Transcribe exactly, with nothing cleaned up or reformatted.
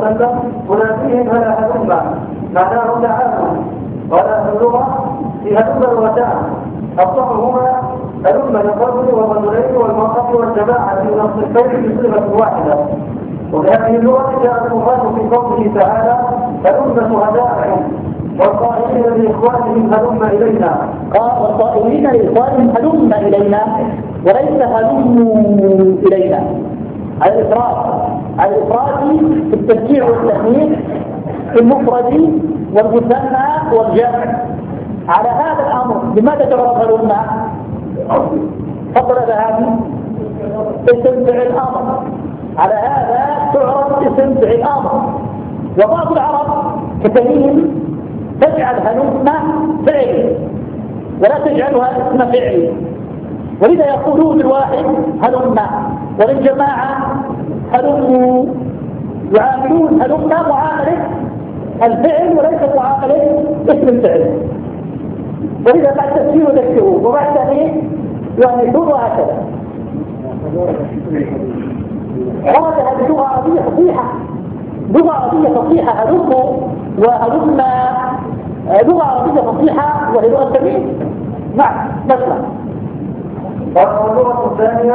وسلم مناديهم هلا هلم معناه تعالوا، ولا اللغة في هلم الوتاء أصلهما هلم للرجل والرجلين والمرأة والجماعة من الصفين بصيغة واحدة. وبهذه اللغة جاء المفاد في قوله تعالى هلم شهداءكم والقائلين لإخوانهم هلم إلينا. قال والقائلين لإخوانهم هلم إلينا وليس هلموا إلينا. على الإفراد على الإفراد في التشجيع والتأنيث في المفرد والمثنى والجمع. على هذا الأمر بماذا تعرف هلم؟ فضل هذه اسم فعل أمر. على هذا تعرف اسم فعل أمر. وبعض العرب كتميم تجعل هلم فعل ولا تجعلها اسم فعل، ولذا يقولون الواحد هلم وللجماعة هلموا، يعاملون هلم معاملة الفعل وليس معاملة اسم الفعل. ولذا بعد تفسير ذكره وبعد تأنيث يؤنثون وهكذا. عرض هذه لغة عربية فصيحة، لغة عربية فصيحة هلم وهلم لغة عربية فصيحة وهي لغة تميم. نعم مثلا. واللغة الثانية